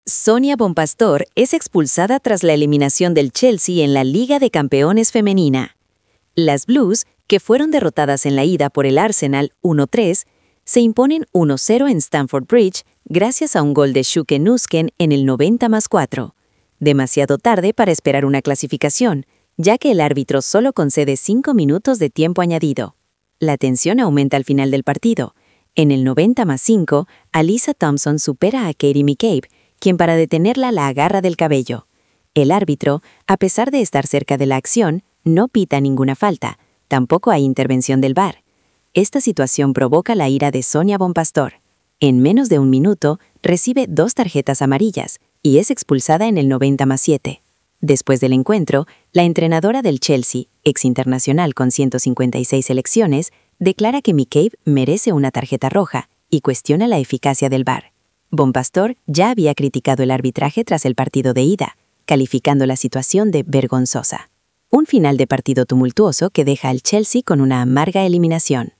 Sonia Bonpastor es expulsada tras la eliminación del Chelsea en la Liga de Campeones femenina. Las Blues, que fueron derrotadas en la ida por el Arsenal 1-3, se imponen 1-0 en Stamford Bridge gracias a un gol de Shuke Nusken en el 90+4. Demasiado tarde para esperar una clasificación, ya que el árbitro solo concede 5 minutos de tiempo añadido. La tensión aumenta al final del partido. En el 90+5, Alyssa Thompson supera a Katie McCabe, quien para detenerla la agarra del cabello. El árbitro, a pesar de estar cerca de la acción, no pita ninguna falta, tampoco hay intervención del VAR. Esta situación provoca la ira de Sonia Bonpastor. En menos de un minuto, recibe 2 tarjetas amarillas y es expulsada en el 90+7. Después del encuentro, la entrenadora del Chelsea, ex internacional con 156 selecciones, declara que McCabe merece una tarjeta roja y cuestiona la eficacia del VAR. Bonpastor ya había criticado el arbitraje tras el partido de ida, calificando la situación de vergonzosa. Un final de partido tumultuoso que deja al Chelsea con una amarga eliminación.